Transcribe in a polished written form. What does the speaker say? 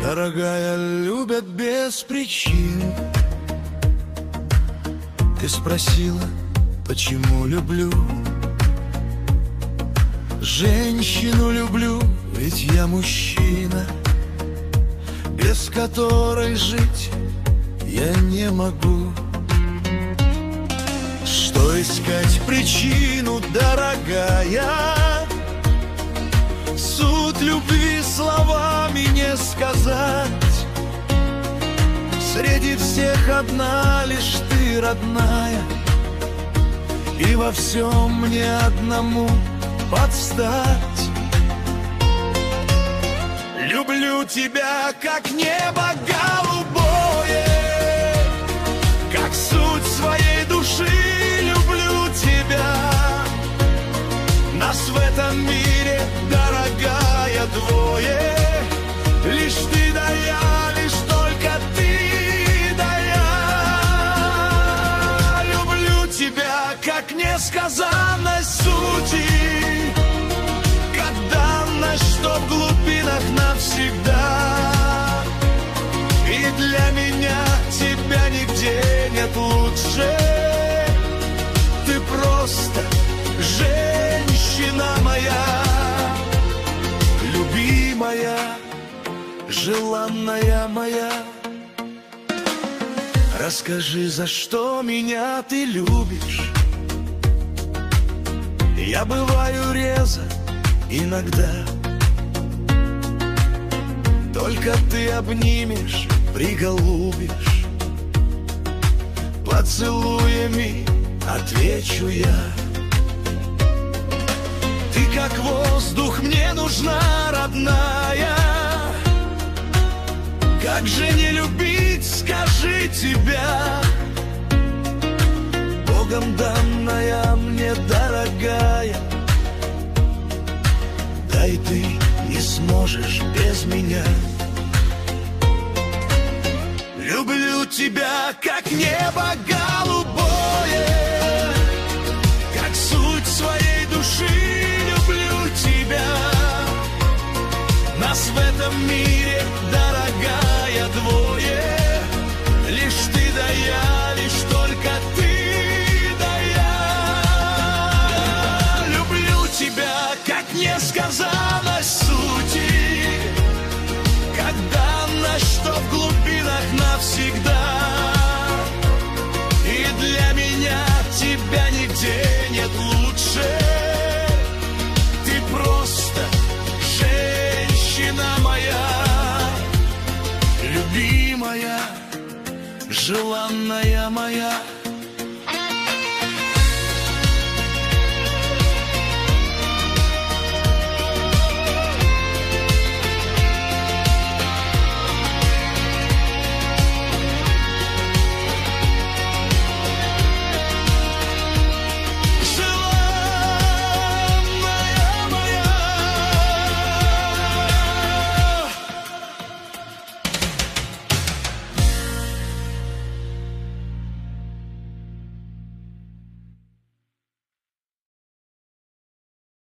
Дорогая, любят без причин. Ты спросила, почему люблю. Женщину люблю, ведь я мужчина, без которой жить я не могу. Что искать причину, дорогая? Суть любви словами не сказать. Среди всех одна лишь ты, родная, и во всем мне одному подстать. Люблю тебя, как небо голубое, как суть своей души люблю тебя. Нас в этом мире, дорогая, двое, лишь ты да я, лишь только ты да я. Люблю тебя, как несказанность сути, как данность, что в глубинах навсегда. И для меня тебя нигде нет лучше. Ты просто женщина моя, любимая, желанная моя. Расскажи, за что меня ты любишь? Я бываю резок иногда, только ты обнимешь, приголубишь. Поцелуями отвечу я. Ты как воздух мне нужна, родная. Как же не любить, скажи, тебя? Богом данная мне, дорогая. Да и ты не сможешь без меня. Люблю тебя, как небо голубое, как суть своей души люблю тебя. Нас в этом мире, дорогая, двое, лишь ты да я, лишь только ты да я. Люблю тебя, как несказанность сути, как данность, что в глубинах навсегда. И для меня тебя нигде нет лучше. Ты просто женщина моя, любимая, желанная моя.